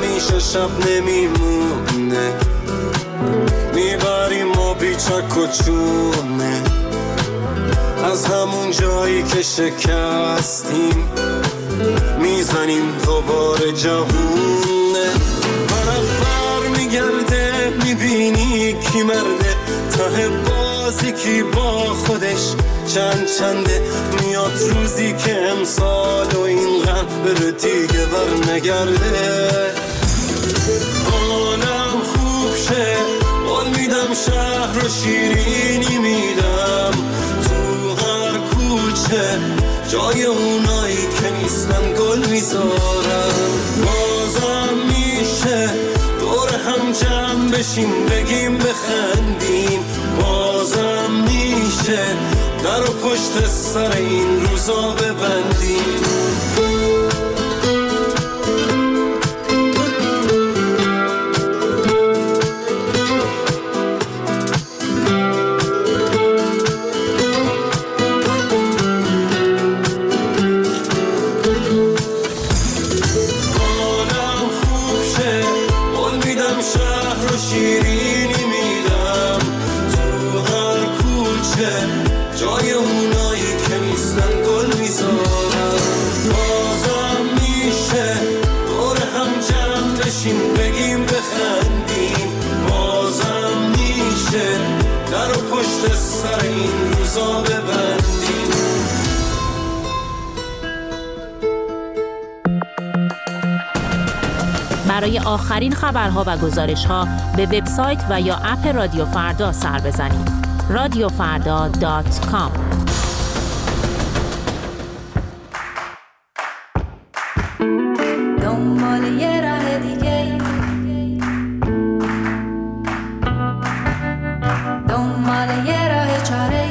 همیشه شب نمیمونه، میبریم ما بیچک و چونه از همون جایی که شکستیم، میزنیم دوباره جوونه. برق بر میگرده میبینی کی مرده، ته بازی کی با خودش چنده. میاد روزی که امسال و این غم بره دیگه بر نگرده. حالم خوب شه قول میدم، شهر و شیرینی میدم، تو هر کوچه جای اونایی که نیستن گل میذارم. بازم میشه دور هم جمع بشیم بگیم بخندیم، بازم میشه در و پشت سر این روزا ببندیم. جای اونایی که نیستن گل میذارم. بازم میشه دور هم جمع بشیم بگیم بخندیم، بازم میشه در و پشت سر این روزا ببندیم. برای آخرین خبرها و گزارش‌ها به وبسایت و یا اپ رادیو فردا سر بزنید. radiofarda.com. دنبال یه راه دیگه، دنبال یه راه چاره،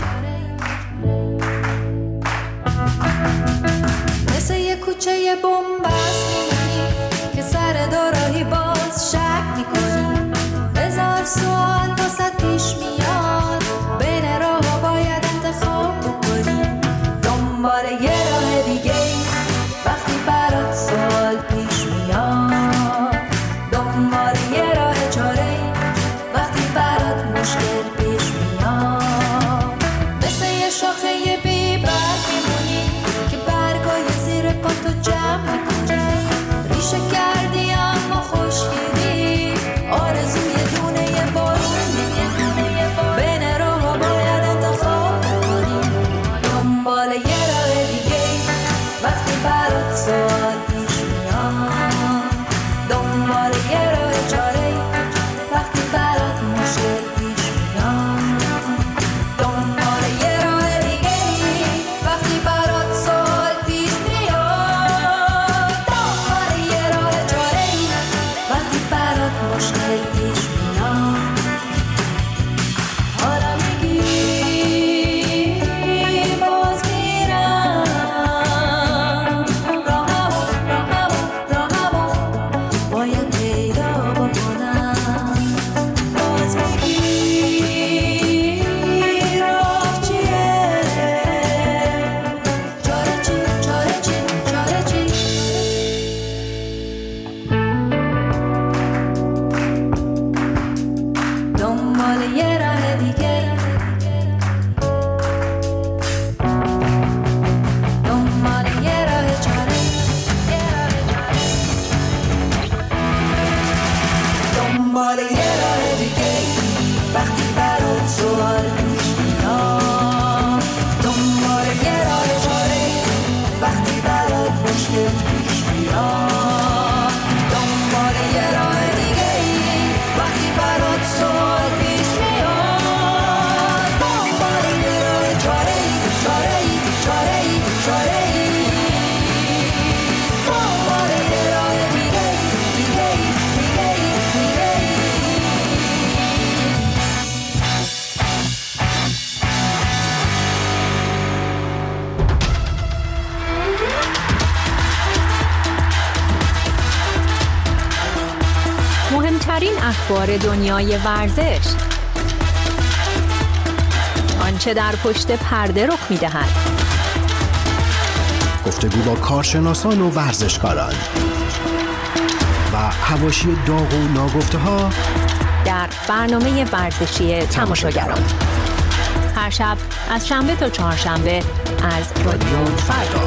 مثل یه کوچه یه بنبست میمونی که سر دوراهی باز شک میکنی. هزار سوال واسه پیش میاد، بین راه باید انتخاب بکنی. دنبال یه راه دیگه وقتی برات سوال پیش میاد، دنبال یه راه چاره وقتی برات مشکل پیش میاد. مثل یه شاخه بی برگ میمونی که برگای زیر پاتو جمع میکنی. ریشه کردی اما خشکیدی، آرزوی دونه یه بارونی. بین راه باید انتخاب بکنی. دنبال یه راه دیگه وقتی برات سوال پیش میاد، دنبال یه راه چاره وقتی برات مشکل پیش میاد. دنبال یه راه دیگه وقتی برات سوال پیش میاد، دنبال یه راه چاره وقتی برات مشکل پیش میاد. حالا میگی باز میرم راهمو باید پیدا بکنم. باز میگی راه چیه، چاره چی، چاره چی، چاره چی. دنبال یه راه دیگه، دنبال یه راه چاره، دنبال یه راه دیگه وقتی برات سوال پیش میاد، دنبال یه راه چاره وقتی برات مشکل پیش میاد. دنبال یه راه دیگه وقتی برات سوال پیش میاد، دنبال یه راه چاره، چاره، چاره، چاره، دنبال یه راه دیگه، دیگه، دیگه، دیگه. مهمترین اخبار دنیای ورزش، آنچه در پشت پرده رخ می‌دهد، گفتگو با کارشناسان و ورزشکاران، و حواشی داغ و ناگفته ها در برنامه ورزشی تماشاگران هر شب از شنبه تا چهارشنبه از رادیو فردا.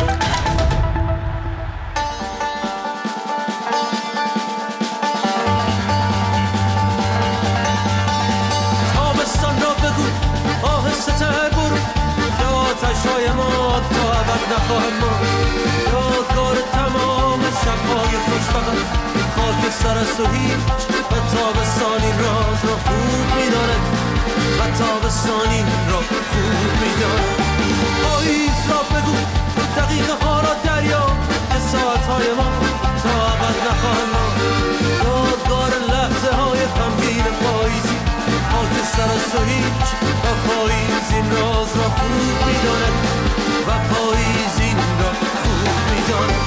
تابستان را بگو آهسته تر برو که آتش‌های ما تا ابد نخواهد ماند. یادگار تمام شب‌های خوشبخت خاک سر است و هیچ و تابستانی راز را خوب می‌داند و تابستانی را خوب می‌داند. پاییز را بگو دقیقه ها را دریا که ساعت‌های ما تا ابد نخواهد ماند. یادگار لحظه های غمگین پاییزی خاک سر است و هیچ و پاییز این راز را خوب می‌داند و پاییز این را خوب می‌داند.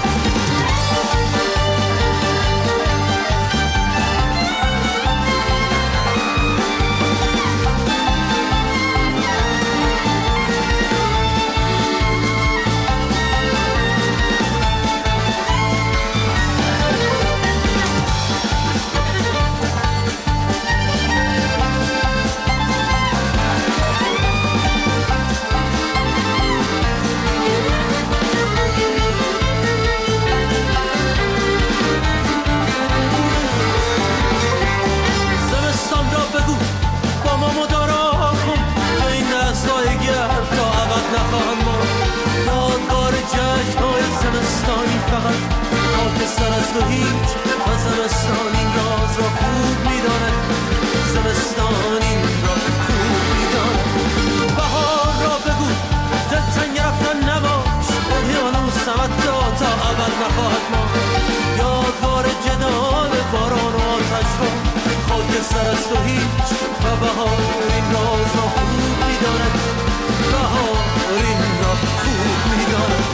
سر است و هیچ و زمستان این راز را خوب می‌داند. زمستان این را خوب می‌داند. بهار را بگو دلتنگ رفتن نباش اقیانوس سمت تا ابد نخواهد ماند. یادگار جدال باران و آتش را خاک سر است و هیچ و بهار این راز را خوب می‌داند. بهار این را خوب می‌داند.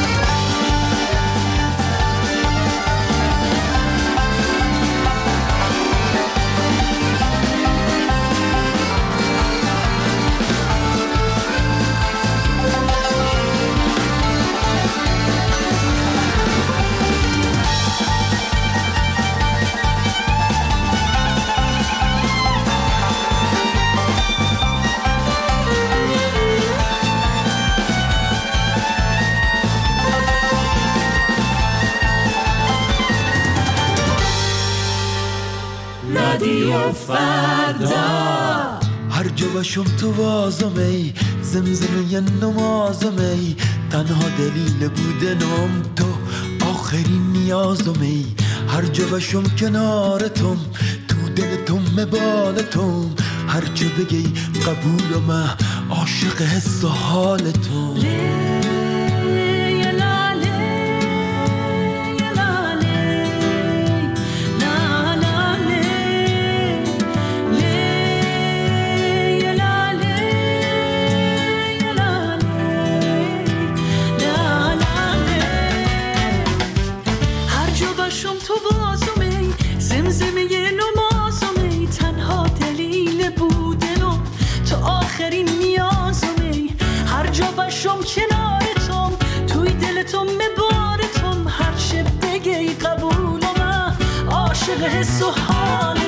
رادیو فردا هر جا باشم تو وازم ای زمزمه نمازم ای تنها دلیل بودنم تو آخرین نیازم ای هر جا باشم کنارتم تو دلتم مبالتم هر چه بگی قبولم عاشق حس و حالتم آخرین نیازم هر جا باشم کنارتم توی دلتم مبارتم هر چه بگی قبولم عاشق حس و حالتم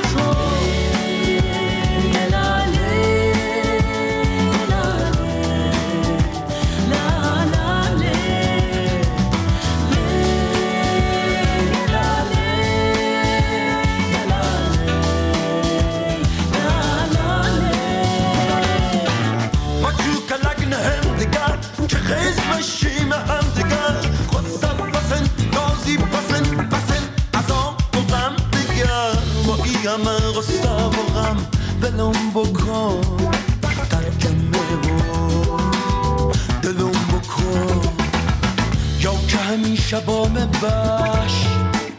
خزمشیم هم دگر خواستم بسن نازی بسن از آن بغم دگر با ای همه غصه و غم دلم بکن ترکمه و دلم بکن یا که همیشه با مباش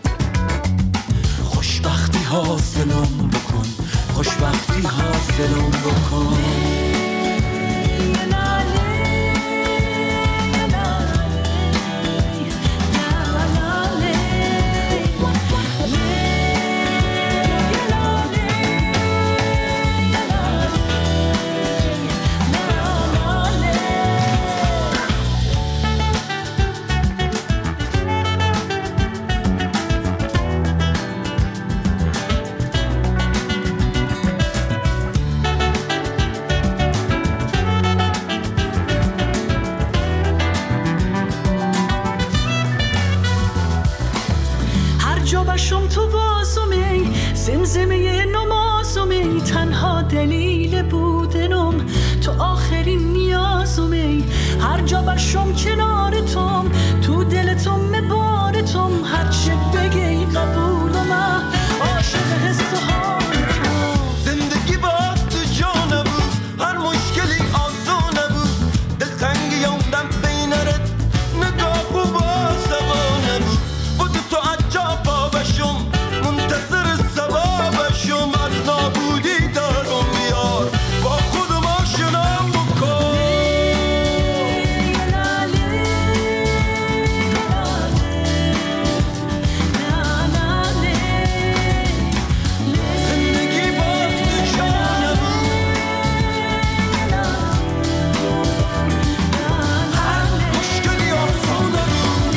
خوشبختی حاصلم بکن خوشبختی حاصلم بکن جا بشم تو وازم ای زمزمه نمازم ای تنها دلیل بودنم تو آخرین نیازم ای هر جا بشم کنار توم تو دلتم مبارتم هر چه بگی قبولم عاشق حس ها زندگی با تو جا نبود هر مشکلی آسون نبود دلتنگی یوندم بینرت نگاه و بازم نبود بود تو عجب بشم منتظر سبابشم از نابودی دارم بیار با خودم آشنا بکن زندگی با تو جا نبود هر مشکلی آسون نبود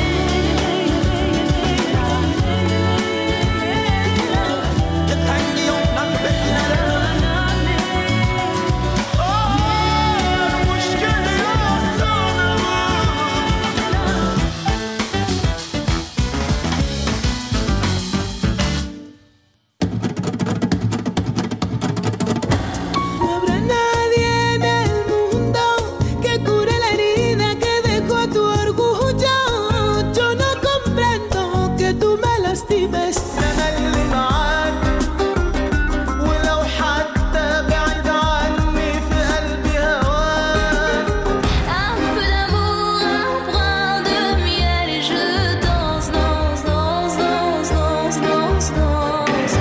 دلتنگی یوندم بینرت مشکلی آسون نبود No habrá nadie en el mundo que cure la herida que dejó tu orgullo. Yo no comprendo que tú me lastimes. أنا اللي معاك ولو حتى بعيد عني في قلبي هواك Un peu d'amour, un brin de miel et je danse, danse, danse, danse, danse, danse, danse.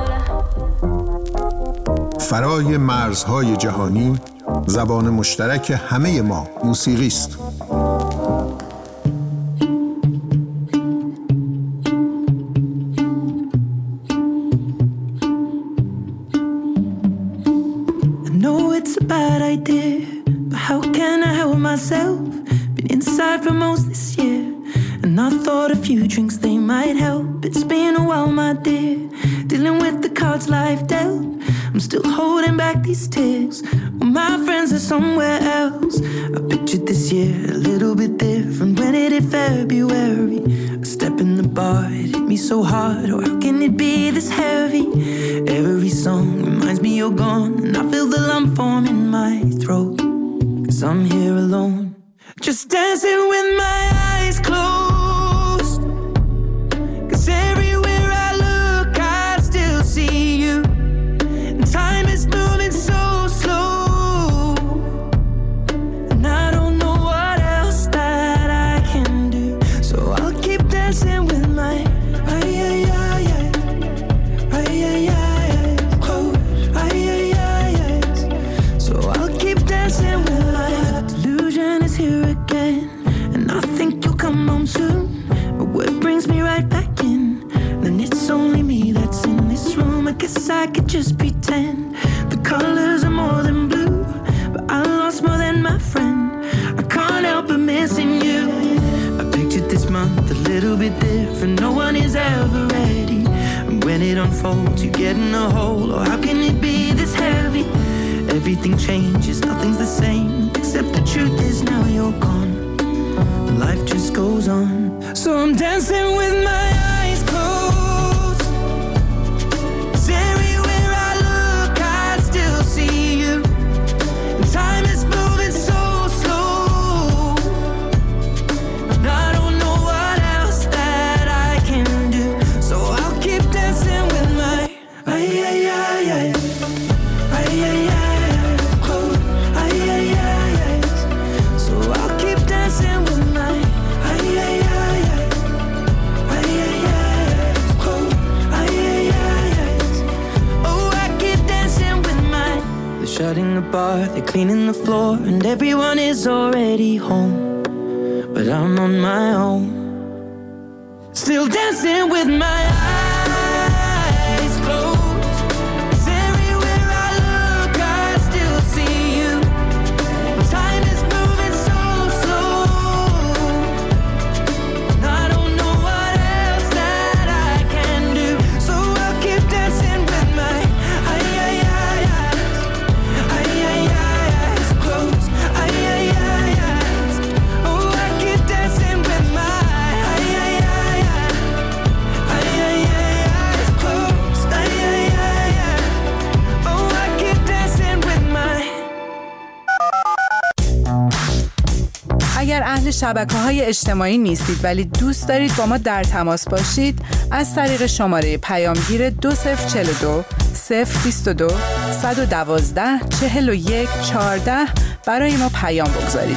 فرای مرزهای جهانی زبان مشترک همه ما موسیقی است. I know it's a bad idea, but how can I help myself? Been inside for most this year, and I thought a few drinks they might help. It's been a while, my dear, dealing with the cards life dealt. I'm still holding back these tears, well, my friends are somewhere else. I pictured this year a little bit different when it hit February. A step in the bar, it hit me so hard, or how can it be this heavy? Every song reminds me you're gone, and I feel the lump form in my throat, 'cause I'm here alone, just dancing with my eyes closed. 'Cause everywhere I look, I still see you. Time is moving so slow, and I don't know what else that I can do. So I'll keep dancing with my close. So I'll keep dancing with my delusion is here again, and I think you'll come home soon. But what brings me right back in? Then it's only me that's in this room. I guess I could just pretend the colors are more than blue, but I lost more than my friend. I can't help but missing you. I pictured this month a little bit different. No one is ever ready, and when it unfolds, you get in a hole. Or how can it be this heavy? Everything changes, nothing's the same, except the truth is now you're gone. Life just goes on, so I'm dancing with my eyes closed. 'Cause everywhere I look, I still see you. And time is moving so slow, and I don't know what else that I can do. So I'll keep dancing with my closed. So I'll keep dancing with my shutting the bar, they're cleaning the floor, and everyone is already home, but I'm on my own, still dancing with my eyes closed. 'Cause everywhere I look, I still see you. Time is moving so slow, and I don't know what else that I can do. So I'll keep dancing with my eyes closed. Oh, I keep dancing with my شبکه‌های اجتماعی نیستید ولی دوست دارید با ما در تماس باشید، از طریق شماره پیامگیر 2042 022 112 41 14 برای ما پیام بگذارید.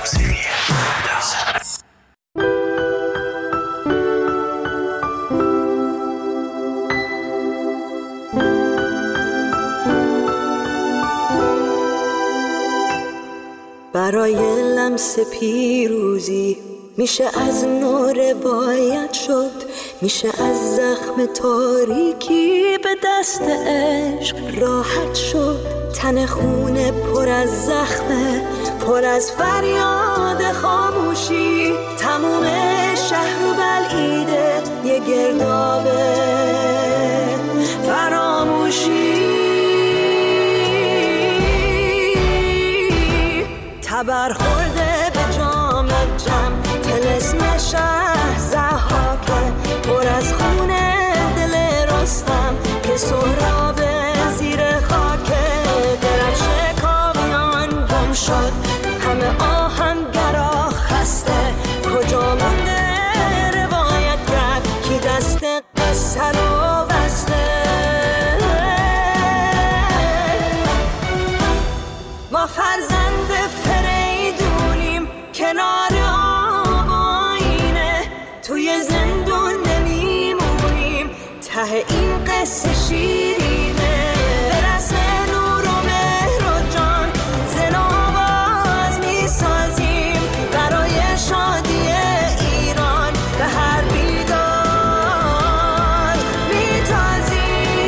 برای لمس پیروزی میشه از نو روایت شد، میشه از زخم تاریکی به دست عشق راحت شد. تن خونه پر از زخمه، پر از فریاد خاموشی، تموم شهر و بلعیده یه گرداب فراموشی. تبر خورده به جام جم، طلسم شهر ضحاکه، پر از خونه دل رستم که سهراب زیر خاکه. درفش کاویان گم شد، همه آهنگرا خسته، کجا مونده روایت کرد کی دست قصه رو بسته. ما فرزند فریدونیم کنار آب آینه، توی زندون نمیمونیم، ته این قصه شیرینه. برس نور و مهر و جان زن آواز میسازیم، برای شادی ایران به هر بیدار میتازیم.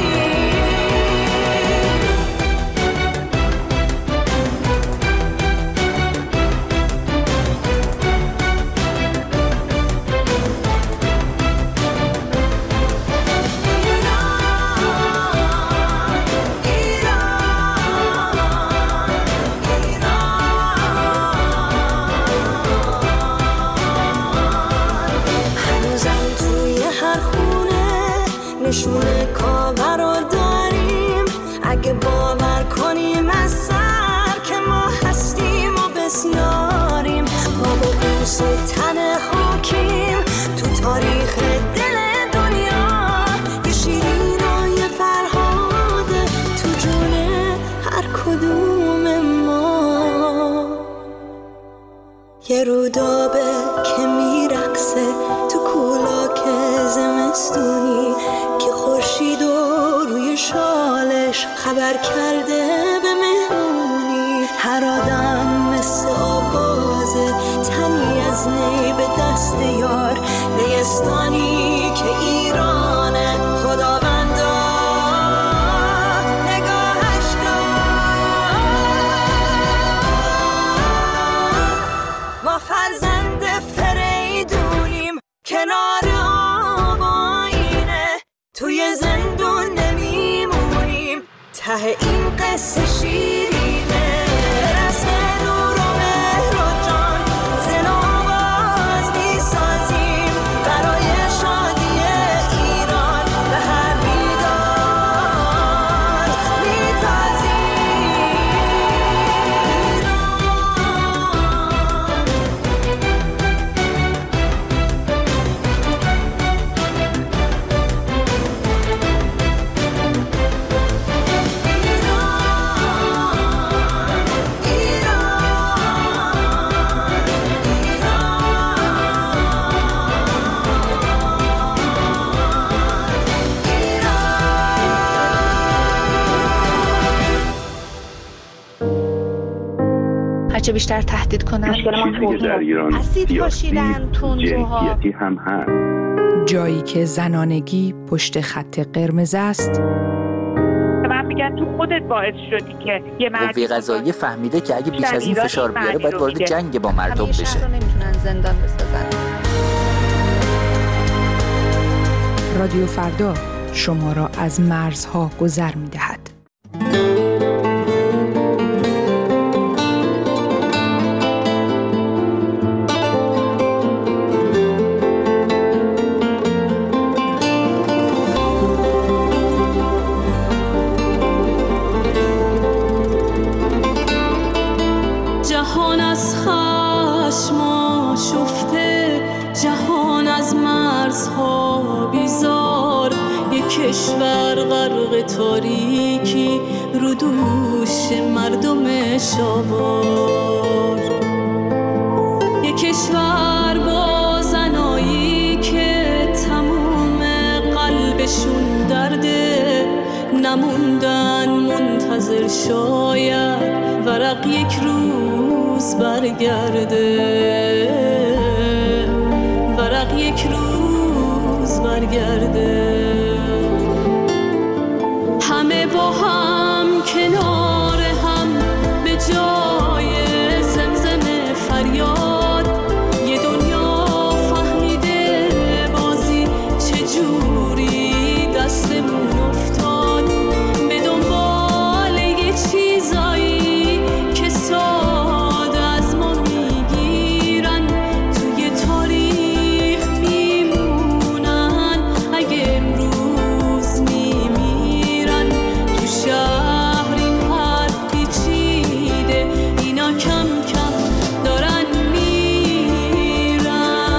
نشونه کاور رو داریم، اگه باور کنیم از سر که ما هستیم و بسیاریم. ما با قوس تن خاکیم تو تاریخ دل دنیا، یه شیرین و یه فرهاده تو جون هر کدوم ما. یه رودابه که میرقصه تو کولاک زمستونی، که خورشید و روی شالش خبر کرده به مهمونی. هر آدم مثل آوازه، تنی از نی به دست یار، نیستانی که ایرانه خداوندا نگاهش کن. ما فرزند فریدونیم کنار آب آینه، توی زندون نمیمونیم، ته این قصه شیرینه. رسم نور و مهر و جان زن آواز میسازیم، برای شادی ایران به هر بیدار میتازیم. هرچه بیشتر تهدید کنن، چیزی که در ایران سیاسی جنسیتی هم هست. جایی که زنانگی پشت خط قرمز است. من میگم تو خودت باعث شدی که یه قوه قضاییه فهمیده که اگه بیش از این فشار بیاره باید وارد جنگ با مردم بشه. شهر رو نمیتونن زندان بسازن. رادیو فردا شما را از مرزها گذر می‌دهد. جهان از خشم و کشور غرق تاریکی رو دوش مردم شاوار، یه کشور با زنایی که تموم قلبشون درده، نموندن منتظر شاید ورق یک روز برگرده، ورق یک روز برگرده. همه با هم کنار هم به جای زمزم فریاد، یه دنیا فهمیده بازی چجوری دستمون افتاد، به دنبال یه چیزایی که ساده از ما میگیرن، توی تاریخ میمونن اگه امروز میمیرن. تو شهر این حرف پیچیده، اینا کم کم دارن میرن.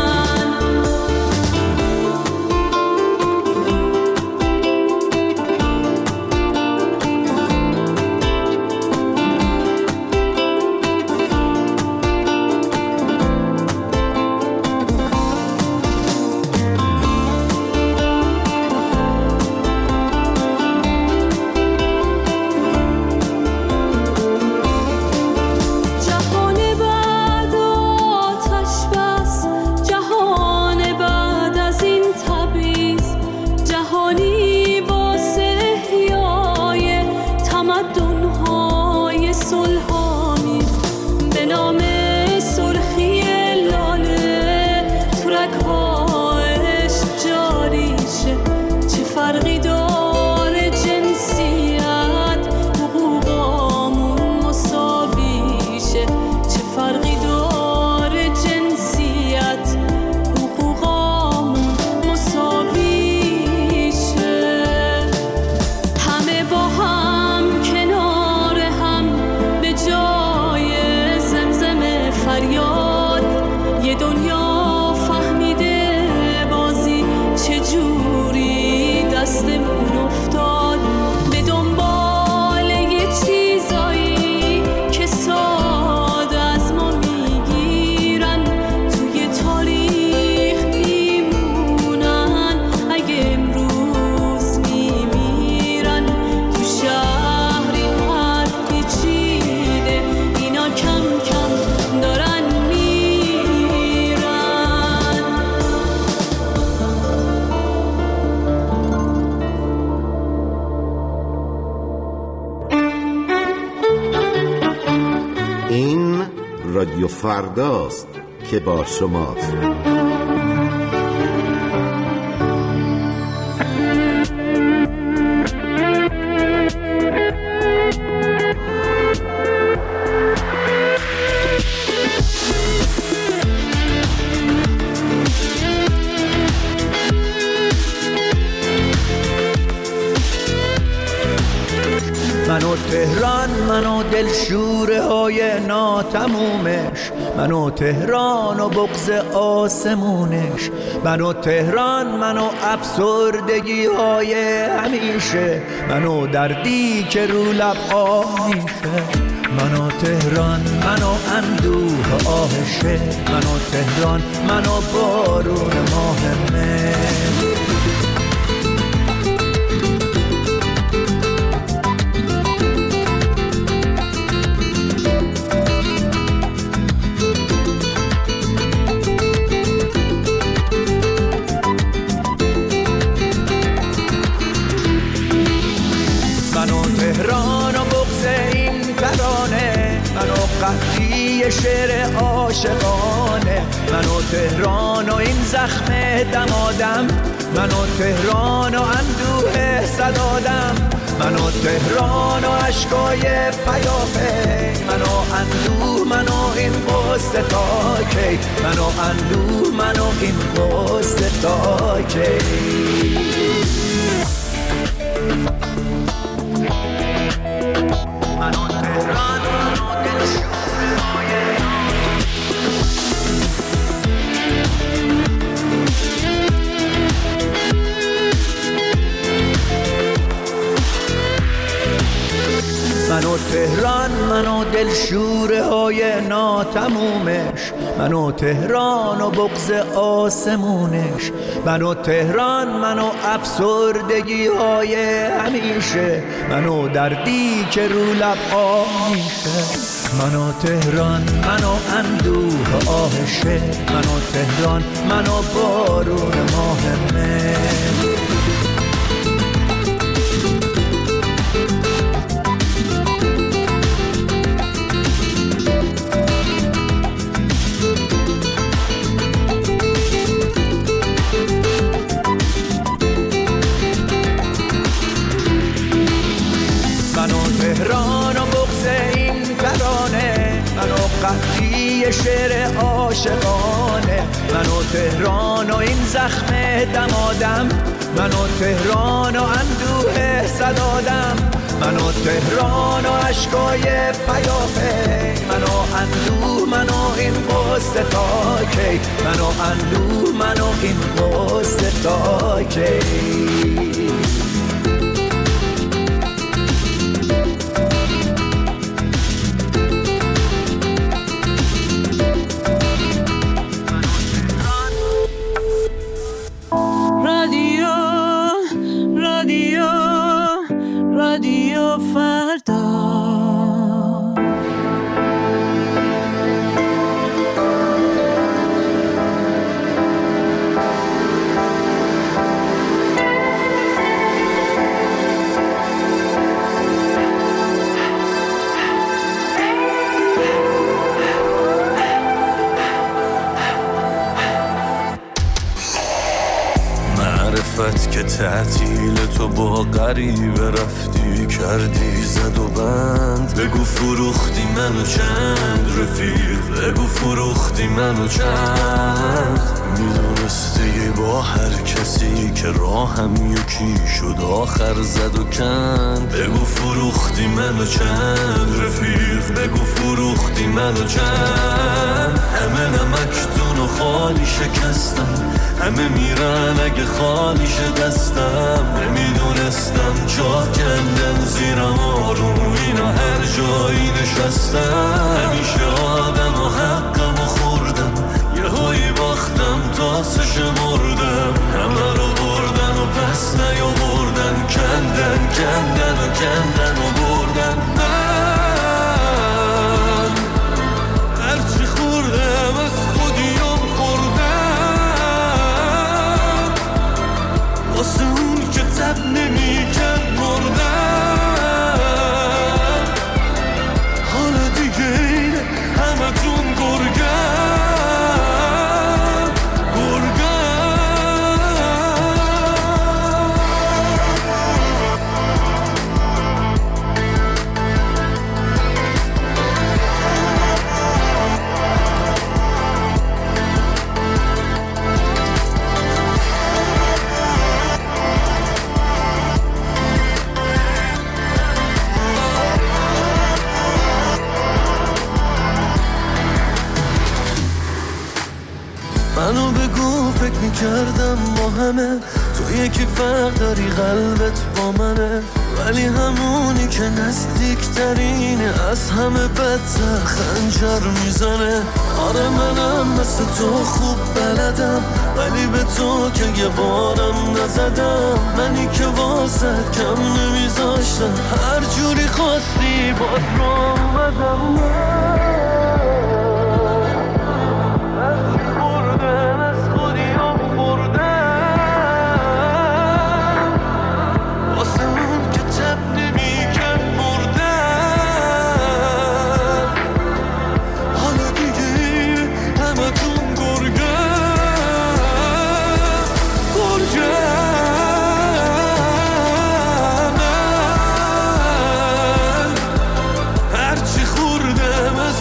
جهان بعد آتش بس، جهان بعد از این تبعیض، جهانی واسه احیای تمدن‌های صلح‌آمیز، به نام سرخی لاله تو رگ‌ها عشق جاری شه. چه فرقی داره جنسیت، حقوقامون مساوی شه. چه فرقی داره جنسیت، حقوقامون مساوی شه. همه با هم کنار هم به جای زمزم فریاد، یه دنیا فهمیده بازی چجوری دستمون افتاد، به دنبال یه چیزایی که ساده از ما میگیرن، توی تاریخ میمونن اگه امروز میمیرن. تو شهر این حرف پیچیده، اینا کم کم دارن میرن. این رادیو فرداست که با شماست. منو تهران، منو دلشوره های ناتمومش، منو تهران و بغض آسمونش، منو تهران، منو افسردگی های همیشه، منو دردی که رو لب آه میشه. منو تهران، منو اندوه آهشه، منو تهران، منو بارون ماه مه. منو تهران و بغض این ترانه، منو قحطی شعر عاشقانه، منو تهران و این زخم دمادم، منو تهران و اندوه صدادم، منو تهران و عشقای پیاپی، منو اندوه، منو این قصه تا کی، منو اندوه، منو این قصه تا کی. منو تهران، منو دلشوره های منو تهران، منو دلشوره های ناتمومش، منو تهران و بغض آسمونش، منو تهران، منو افسردگی های همیشه، منو دردی که رو لب آه میشه. منو تهران، منو اندوه آهشه، منو تهران، منو بارون ماه مه. تهران و بغض این ترانه، منو قحطی شعر عاشقانه، منو تهران و این زخم دمادم، منو تهران و اندوه صدادم، منو تهران و عشقای پیاپی، منو اندوه، منو این قصه تا کی، منو اندوه، منو این قصه تا کی. رادیو فردا. معرفت که تعطیل تو با غریبه رفتی کردی زد و بند، بگو فروختی منو چند رفیق، بگو فروختی منو چند. میدونستی با هر کسی که راهم یکی شد آخر زد و کند، بگو فروختی منو چند رفیق، بگو فروختی منو چند. همه نمکدون و خالی شکستم، همه میرن اگه خالی شه دستم. نمیدونستم جا کندن زیرم آروم اینا هر جایی نشستم. همیشه آدم و حقم و خوردم، یه هایی باختم تا سش مردم. همه رو بردن و پس نیاوردن، کندن کندن و کندن و بردن. من هرچی خوردم از خودیم خوردم، واسه اون که تب نمیکرد مردم. حالا دیگه اینه همه تون گرگم گرگم. منو بگو فکر میکردم ما همه تو یکی فرق داری قلبت با منه، ولی همونی که نزدیکترینه از همه بدتر خنجر میزنه. آره منم مثل تو خوب بلدم، ولی به تو که یه بارم نزدم. منی که واسه کم نمیذاشتم، هر جوری خواستی باز رو اومدم. خوردم از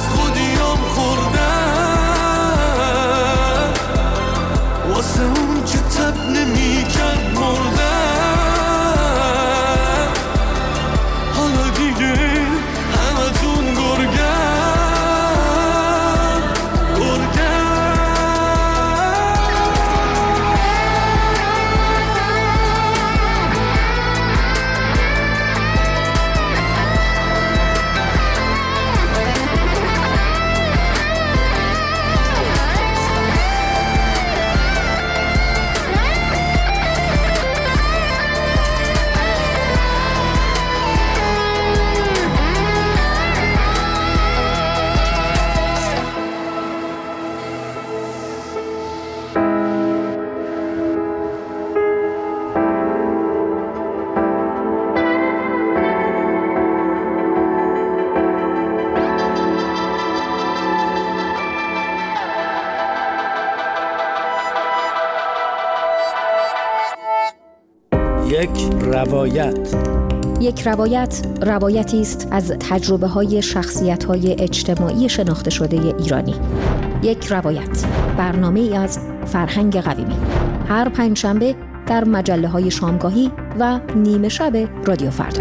یک روایت. یک روایت روایتی است از تجربه‌های شخصیت‌های اجتماعی شناخته شده ایرانی. یک روایت، برنامه‌ای از فرهنگ قویمی. هر پنجشنبه در مجله‌های شامگاهی و نیمه شب رادیو فردا.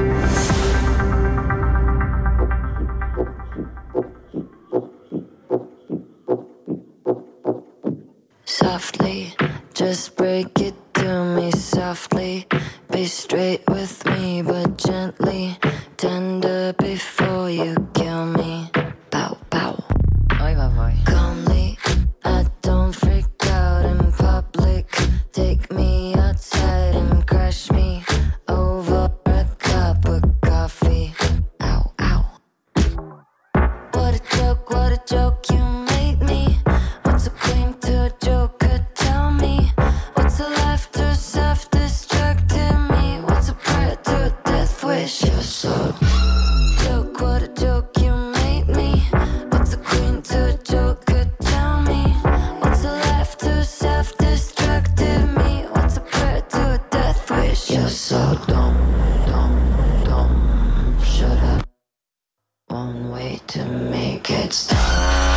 Softly, just break it to me softly. Be straight with me, but gently. Tender before you kill me. Pow, pow. Ay, vay, vay. Calmly, I don't freak out in public. Take me outside and crash me over a cup of coffee. Ow, ow. What a joke you made me. What's a queen to a joker? Tell me. What's a life to self-destructing me? What's a prayer to a death wish? You're so joke, what a joke you made me. What's a queen to a joker? Tell me. What's a life to self-destructing me? What's a prayer to a death wish? You're so dumb, dumb, dumb. Shut up. One way to make it stop.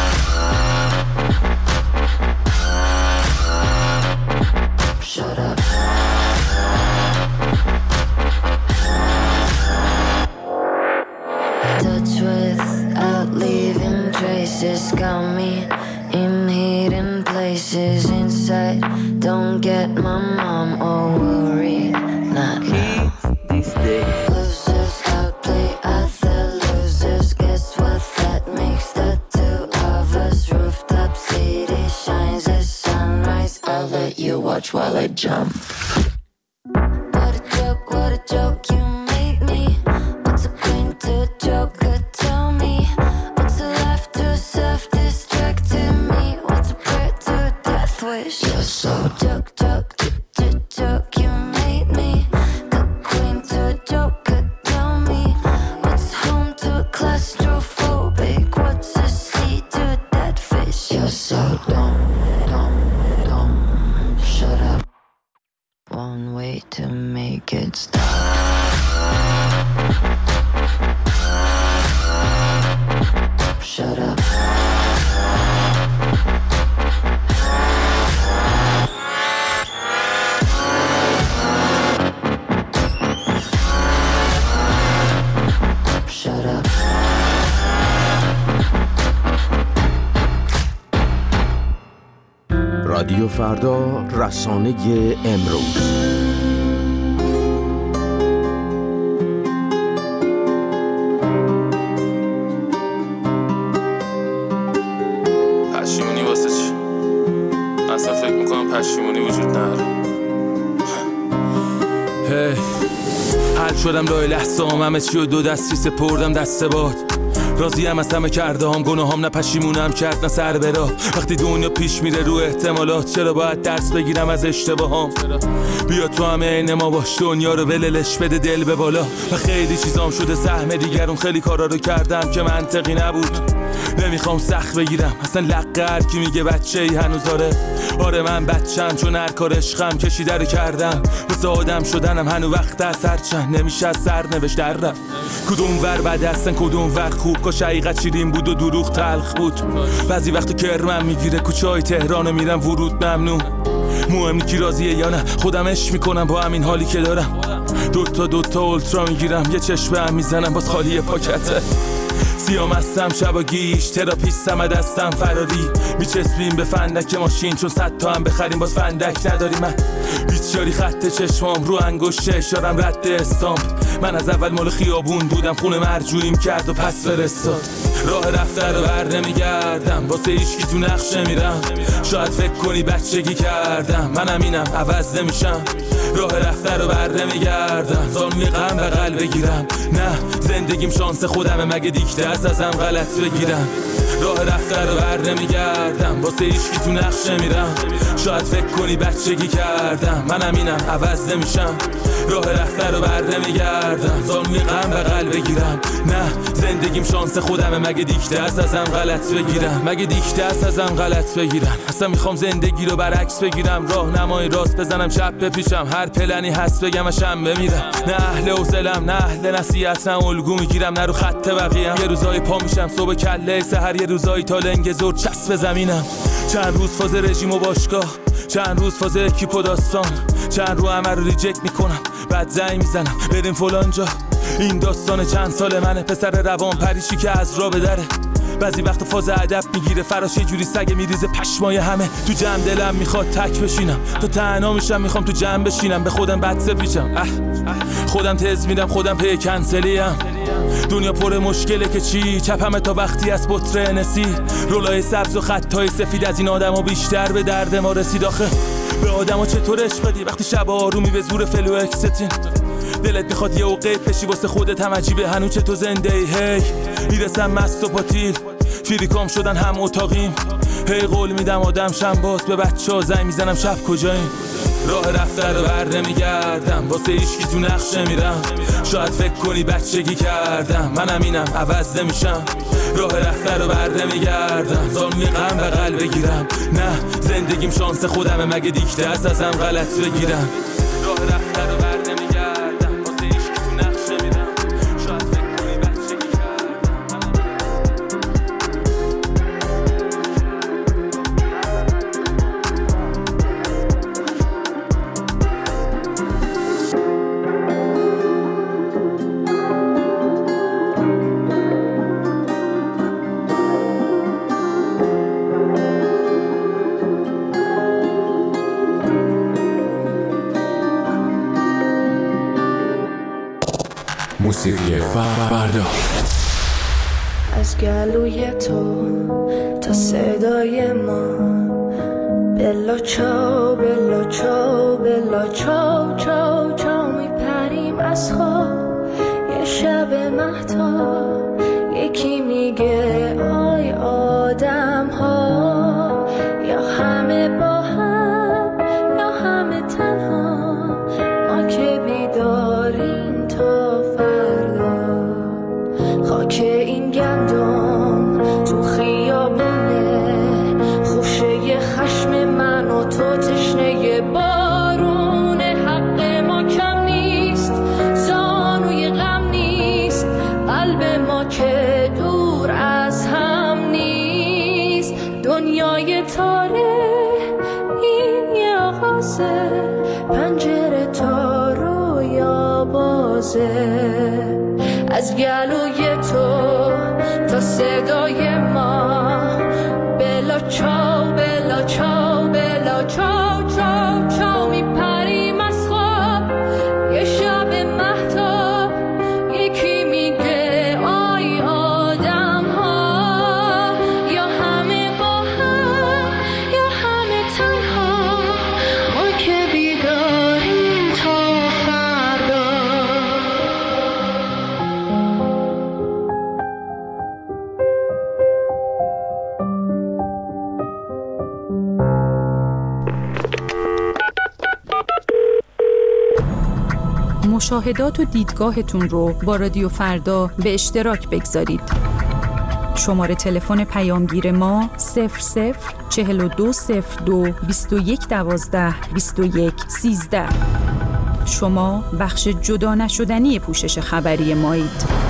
Shut up. Touch without leaving traces. Got me in hidden places inside. Don't get my mom all worried. Not now. Losers outplay other losers. Guess what that makes the two of us? Rooftop city shines as sunrise. I'll let you watch while I jump. What a joke you made me. What's a queen to a joker? Tell me. What's a life to self-destructing me? What's a prayer to a death wish? You're so joke you made me. Good queen to a joker. Tell me. What's home to a claustrophobic? What's a sea to a dead fish? You're so dumb, dumb, dumb. Shut up. One way to make it stop. Shut up. Shut up. رادیو فردا، رسانه امروز. پشیمونی واسه چی؟ اصلا فکر میکنم پشیمونی وجود نداره. حل شدم لای لحظه همه چی و دو دستی سپردم دست باد. راضیم از همه کرده هم گناهام، نه پشیمونم کرد نه سر برا. وقتی دنیا پیش میره رو احتمالات، چرا باید درس بگیرم از اشتباهام؟ بیا تو همه عین ما باش، دنیا رو وللش بده دل به بالا. و خیلی چیزام شده سهم دیگرون، خیلی کارا رو کردم که منطقی نبود. نمیخوام سخت بگیرم اصلا لقه هر کی میگه بچه ای هنوز آره من بچم، چون هر کار عشقم کشیده رو کردم. واسه آدم شدنم هنو وقت از هرچند نمیشه از سرنوشت در رفت. کدوم ور بد هستن کدوم ور خوب، کاش حقیقت شیرین بود و دروغ تلخ بود. بعضی وقت کرمم میگیره کوچه های تهران میرم ورود ممنوع. مهم کی راضیه یا نه، خودم عشق میکنم با همین حالی که دارم. دوتا اولترا میگیرم، یه چشم هم میزنم باز خالی پاکته. سیام هستم شبا گیش، تراپیستم دستم فراری. میچسبیم به فندک ماشین چون 100 تا هم بخریم باز فندک نداری. من بیچاری خط چشمام رو انگشت اشارم رد استامپ. من از اول مال خیابون بودم، خونه مرجوعیم کرد و پس فرستاد. راه رفته رو بر نمیگردم، واسه هیچکی تو نقشه میرم. شاید فکر کنی بچگی کردم، منم اینم عوض نمیشم. راه رفته رو بر نمیگردم، زانوی غم بغل بگیرم. نه زندگیم شانس خودمه، مگه دیکته ازم غلط بگیرم. راه رفته رو بر نمیگردم، واسه هیچکی تو نقشه میرم. شاید فکر کنی بچگی کردم، منم اینم عوض نمیشم. راه رفته رو بر نمیگردم، زانوی غم بغل بگیرم. نه زندگیم شانس خودمه، مگه دیکته ازم غلط بگیرم. مگه دیکته ازم غلط بگیرم. اصلا میخوام زندگی رو برعکس بگیرم، راهنمای راست بزنم چپ بپیشم. هر پلنی هست بگم اشم بمیرم. نه اهل حوصله‌ام، نه اهل نصیحت، نه الگو میگیرم، نه رو خط بقیه‌ام. یه روزای پا میشم صبح کله سحر، یه روزای تا لنگ زور چسب زمینم. چند روز فاز رژیم و باشگاه، چند روز فاز اکیپ و داستان، چند رو همه رو ریجکت میکنم، بعد زنگ میزنم بریم فلان جا. این داستان چند سال منه، پسر روان پریشی که از راه بدره. بعضی وقت فاز ادب میگیره فراش، یه جوری سگ میریزه پشمای همه. تو جمع دلم میخواد تک بشینم، تو تنها میشم میخوام تو جمع بشینم. به خودم بد سپیچم، خودم تز میدم، خودم پی کنسلیم. دنیا پر مشکله که چی، چپمه تا وقتی از بطر نسی. رولای سبز و خطای سفید از این آدم ها بیشتر به درد ما رسید. آخه به آدم ها چطور عشق بدی وقتی شب آرومی به زور فلو اکستین. دلت میخواد یه اوقیت بشی واسه خودت، هم عجیبه هنوز چه تو زنده ای. هی میرسم مست و پاتیل، فیریکام شدن هم اتاقیم. هی قول میدم آدم شم باز، به بچه ها زنگ میزنم شب کجاییم. راه رفته رو بر نمیگردم، واسه هیچکی تو نقشه میرم. شاید فکر کنی بچگی کردم، منم اینم عوض نمیشم. راه رفته رو بر نمیگردم، زانوی غم بغل بگیرم. نه زندگیم شانس خودمه، مگه دیکته ازم غلط بگیرم. راه رفته رو بر نمیگردم، واسه هیچکی تو نقشه میرم. شاید فکر کنی بچگی موسیقی فردا. از گلوی تو تا صدای ما، بلا چاو بلا چاو بلا چاو چاو چاو میپریم از خواب. یه شب مهتاب یکی میگه آی آدم ها، یا همه با هم یا همه تنها. ما که بیداریم تا فردا، خاک این گندم تو خیابونه، خوشه خشم من و تو تشنه بارونه. حق ما کم نیست، زانوی غم نیست، قلب ما که دور از هم نیست. دنیای تاره این یه آغازه، پنجره تا رویا بازه. از گلوی تو تا صدای ما، بلا چاو بلا چاو بلا چاو چاو چاو میپریم از خواب. یه شب مهتاب یکی میگه آی آدم ها، یا همه با هم یا همه تنها. ما که بیداریم تا فردا. مشاهدات و دیدگاهتون رو با رادیو فردا به اشتراک بگذارید. شماره تلفن پیامگیر ما 004202 2112 2113. شما بخش جدا نشدنی پوشش خبری مایید.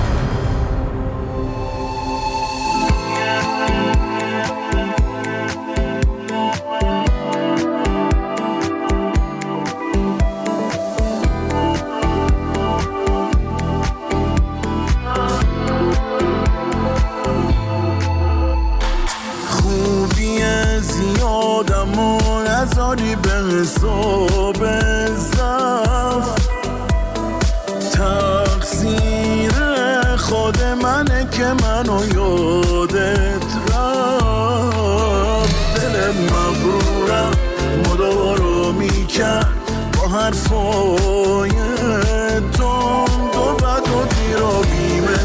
نذاری به حساب زفت، تقصیر خود منه که منو یادت رفت. دل مغرورم مدارو میکرد با حرفای تند و بد و دیرابیمه.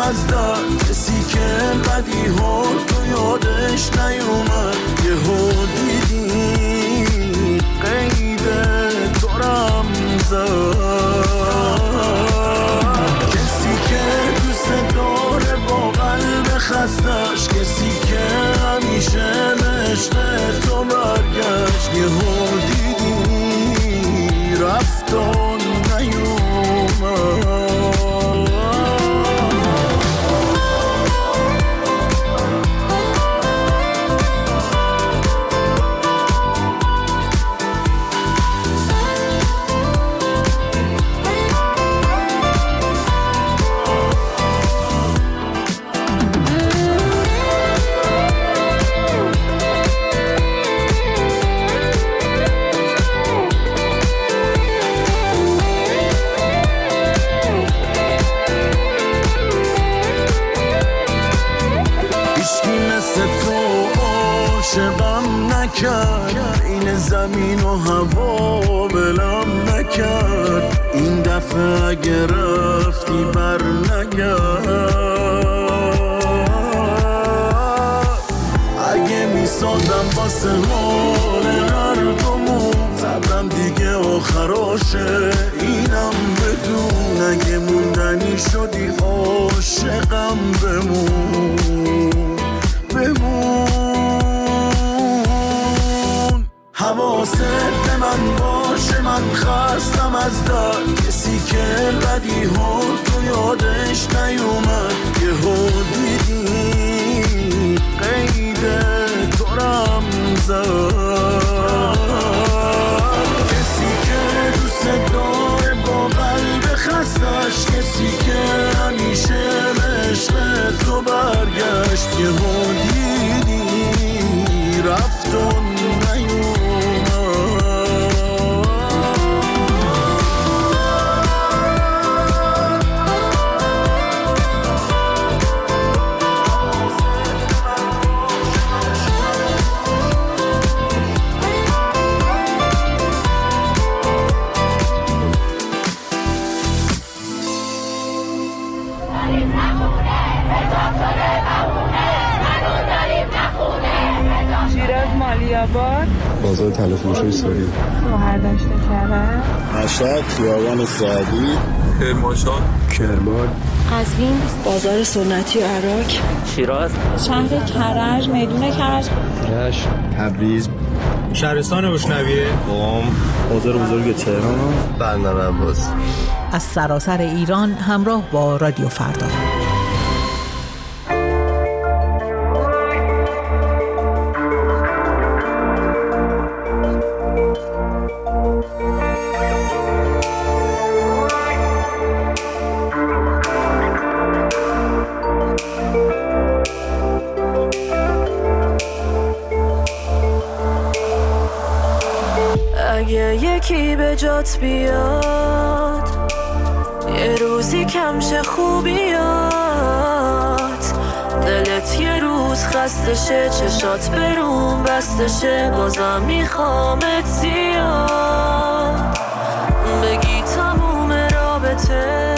از در کسی که بدی ها تو یادش نیومد یه ها دیدی قید تو رم زد کسی که دوست داره با قلب خستش کسی که همیشه عشق تو برگشت یه ها دیدی رفت و نیومد این زمین و هوا بلم نکرد این دفعه اگه رفتی بر نگرد اگه میسازم واسه حال هر دومون صبرم دیگه آخراشه اینم بدون اگه موندنی شدی عاشقم بمون حواست به من باشه من خستم از در کسی که بدی ها تو یادش نیومد یه ها دیدی قید تو رم زد کسی که دوست داره با قلب خستش کسی که همیشه عشق تو برگشت یه ها دیدی رفت و نیومد بازار تلفروشی سوری شوهر داشته کرده مشهد خیابان سعدی کرمانشاه کرمان قزوین بازار سنتی عراق شیراز شهر کرج میدون کرج رشت تبریز شهرستان گشنویه قم بازار بزرگ تهران بندر عباس از سراسر ایران همراه با رادیو فردا یکی به جات بیاد یه روزی کمشه خوبیات دلت یه روز خستشه چشات برون بستشه بازم میخوامت زیاد بگی تموم رابطه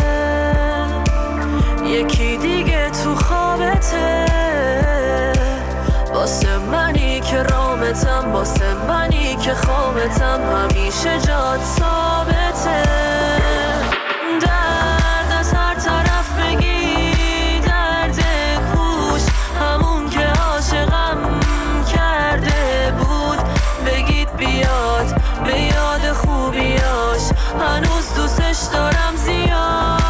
یکی دیگه تو خوابته واسه منی که رامتم واسه منی که خوابتم همیشه جات ثابته درد از هر طرف بگی درد کوش همون که عاشقم کرده بود بگید بیاد به یاد خوبیاش هنوز دوستش دارم زیاد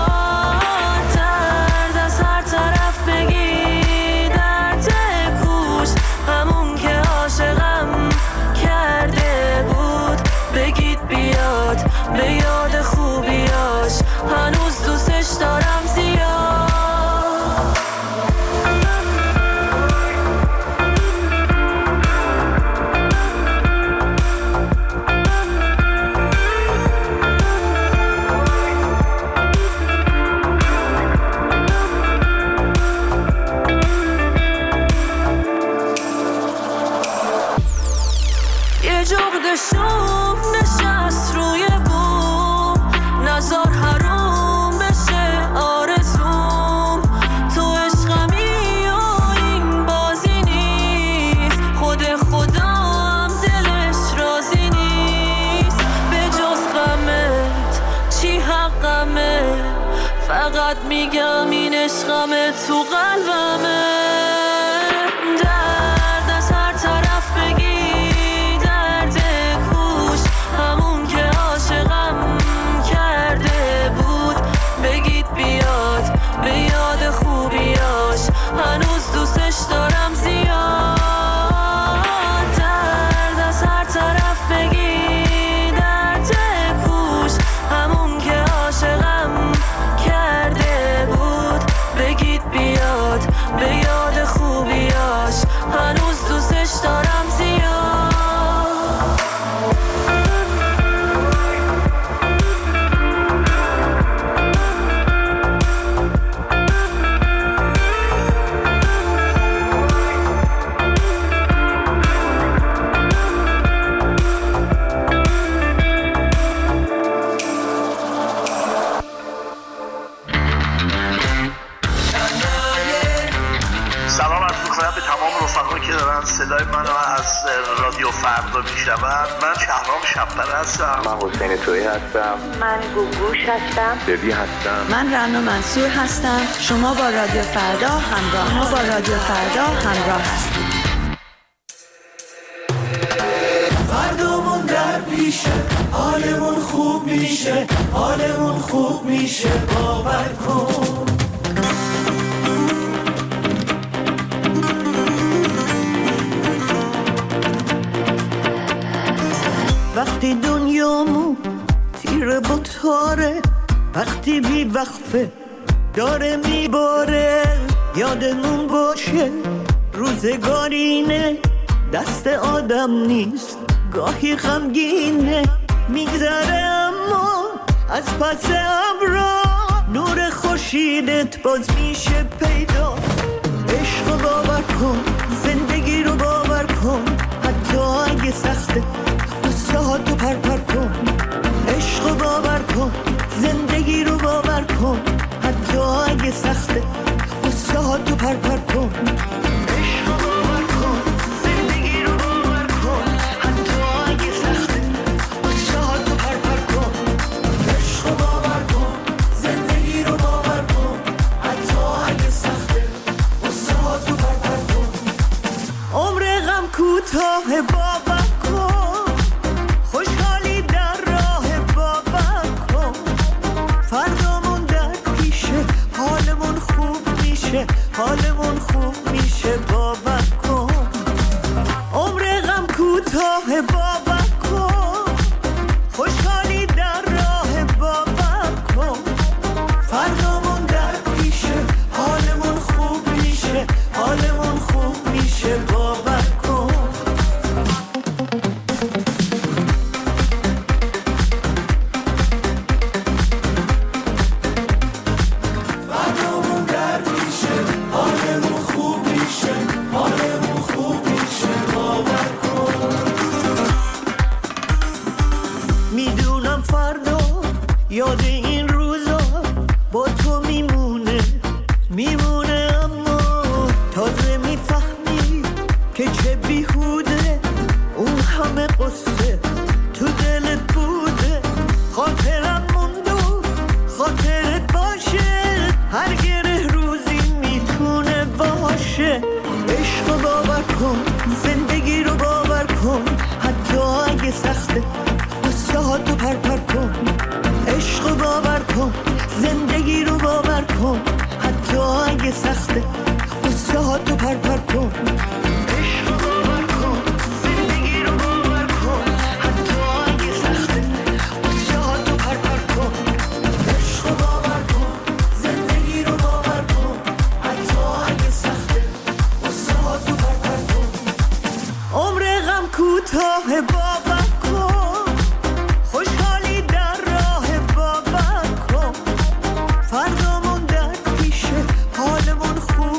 درد از هر طرف بگی درد کوش همون که عاشقم کرده بود بگید بیاد به یاد خوبیاش هنوز دوستش دارم زیاد یه جغد شوم نشست روی بوم نزار حروم بشه آرزوم غم تو قلبمه. درد از هر طرف بگی درد کوش، همون که عاشقم کرده بود بگید بیاد به یاد خوبیاش، هنوز دوستش دارم زیاد. درد از هر طرف بگی درد کوش، همون که عاشقم کرده بود بگید بیاد به یاد خوبیاش، هنوز دوستش دارم زیاد. که دارن صدای منو از رادیو فردا میشنون. من شهرام شب‌پره هستم. من حسین تویی هستم. من گوگوش هستم. ببی هستم. من رنا منصور هستم. شما با رادیو فردا همراه هستید. فردامون در پیشه، حالمون خوب میشه، باور کن. وقتی دنیامون تیره با تاره، وقتی بی وقفه داره میباره، یادمون باشه روزگارینه، دست آدم نیست گاهی غمگینه، میگذره اما از پس ابرا نور خورشیدت باز میشه پیدا. عشق باور کن، زندگی رو باور کن، حتی اگه سخته تو پر کن. عشق باور کن، زندگی رو باور کن، حتی اگه سخته قصه ها تو پر کن. عشق باور کن، زندگی رو باور کن، حتی اگه سخته قصه ها تو پر کن. عشق باور کن، زندگی رو باور کن، حتی اگه سخته قصه ها تو پر کن. عمر غم کوتاه باور کن، خوشحالی در راه باور کن. فردامون در پیشه، حالمون خوب میشه باور کن. عمر غم کوتاه باور کن، خوشحالی در راه باور کن. فردامون در پیشه، حالمون خوب میشه باور کن. میدونم فردا یاد این روزا با تو میمونه، اما تازه میفهمی که چه بیهوده اون همه قصه تو دلت بوده. خاطرم موندو خاطرت باشه، هر گره روزی میتونه باشه. عشق باور کن، زندگی رو باور کن، حتی اگه سخته قصه ها تو پر کن. عشق باور کن، زندگی رو باور کن، حتی اگه سخته قصه ها تو پر کن. عشق باور کن، زندگی رو باور کن، حتی اگه سخته قصه ها تو پر کن. عشق باور کن، زندگی رو باور کن، حتی اگه سخته قصه ها تو پر کن. عمر غم کوتاه باور کن، خوشحالی در راه باور کن. فردامون در پیشه، حالمون خوب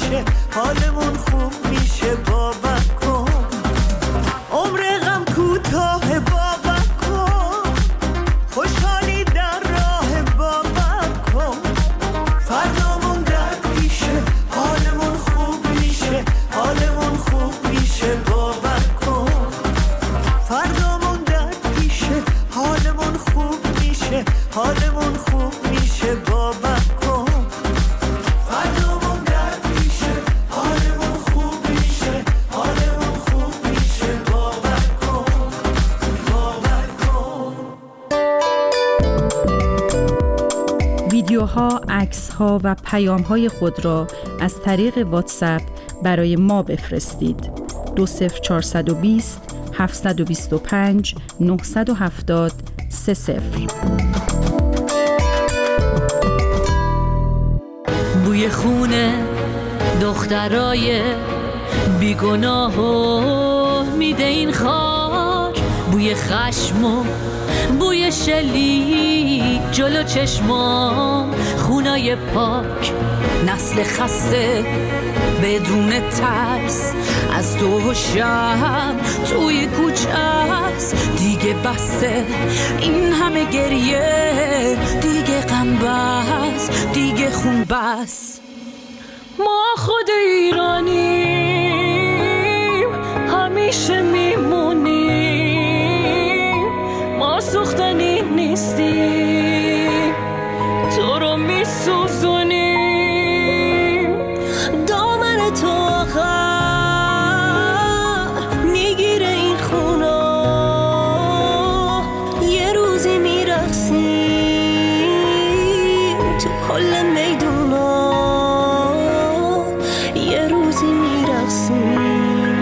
میشه باور کن. عمر غم کوتاه باور کن، خوشحالی در راه باور کن. فردامون در پیشه، حالمون خوب میشه باور کن. فردامون در پیشه، حالمون خوب میشه باور کن. عکس‌ها و پیام‌های خود را از طریق واتساپ برای ما بفرستید. 20420 725 970 30. بوی خونه دخترای بیگناه میده این خاک، بوی خشم و بوی شلیک جلو چشمام، خونای پاک، نسل خسته بدون ترس از دو و شب توی کوچه است. دیگه بسته این همه گریه، دیگه غم بس، دیگه خون بس. ما خود ایرانیم، همیشه میمونیم، ما سوختنی نیستیم، تو رو میسوزونیم. دامن تو آخر میگیره این خونا، یه روزی میرقصیم تو کل میدونا، یه روزی میرقصیم.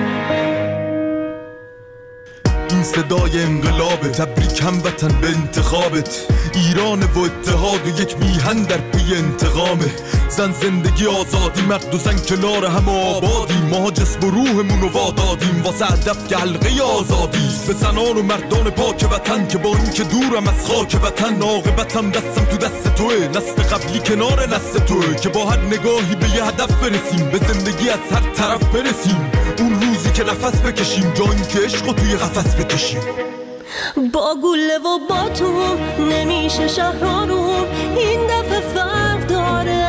این صدای انقلابه، تبریک هموطن به انتخابت. ایران و اتحاد و یک میهن در پی انتقامه. زن زندگی آزادی، مرد و زن کنار هم آبادیم. ما جسم و روحمون رو وادادیم واسه هدف که حلقه آزادی. به زنان و مردان پاک وطن که با این که دورم از خاک وطن، عاقبتم دستم تو دست توه. نسل قبلی کنار نسل توه که با هر نگاهی به یه هدف برسیم، به زندگی از هر طرف برسیم. اون روزی که نفس بکشیم، جایی که عشقو توی قفس بکشیم. با گله و با تو نمیشه شهرارون، این دفعه فرق داره.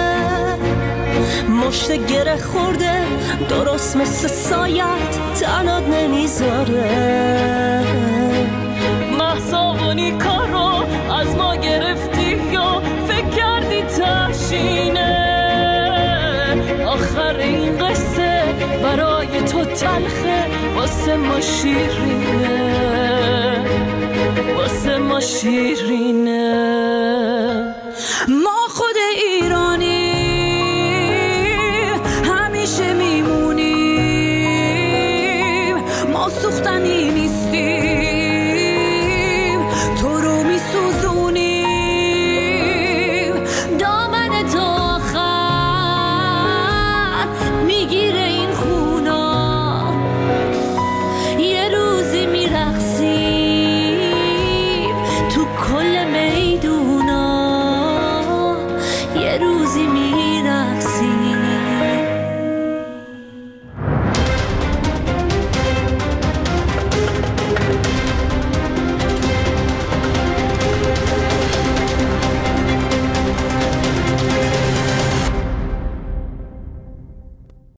مشت گره خورده درست مثل سایت، تنات نمیذاره. محصابونی کارو از ما گرفتی یا فکر کردی تشینه؟ آخر این قصه برای تو تلخه، واسه ما شیرینه، واسه ما شیرینه. ما